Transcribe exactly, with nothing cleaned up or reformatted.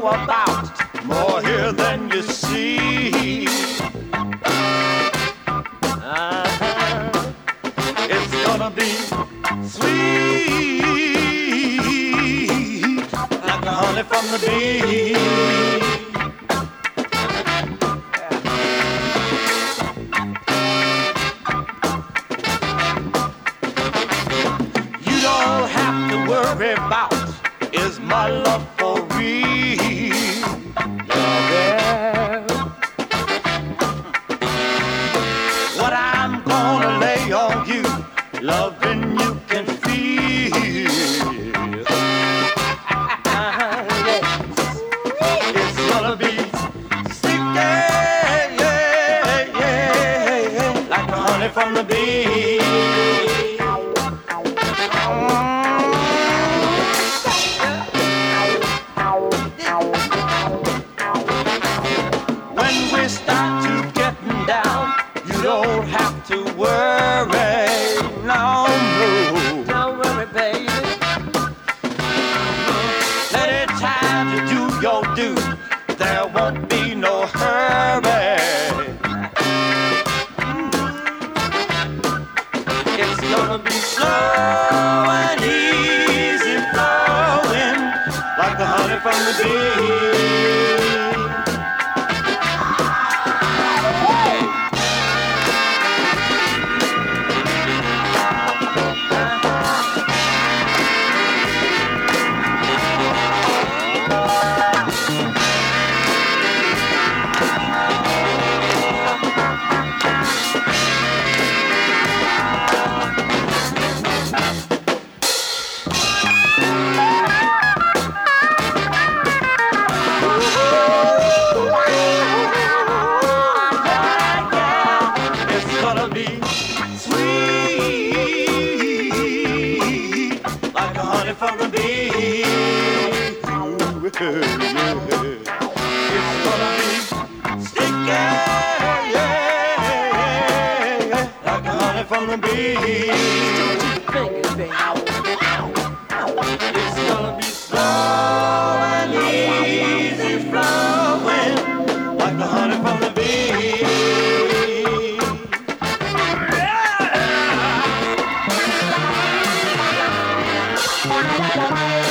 about, more here than you see. Uh-huh. It's gonna be sweet, like the honey from the bee. You don't have to worry about, is my love for real? Yeah. What I'm gonna lay on you, loving you can feel. It's gonna be sticky, yeah, yeah, like the honey from the bee. When we start to getting down, you don't have to worry, no, no. Don't worry, baby. Plenty time to do your due, there won't be no hurry. It's gonna be slow and easy flowing, like the honey from the bee. From the bee, it's gonna be sticky, yeah, like the honey from the bee. It's gonna be slow and easy flowing, like the honey from the bee. Yeah.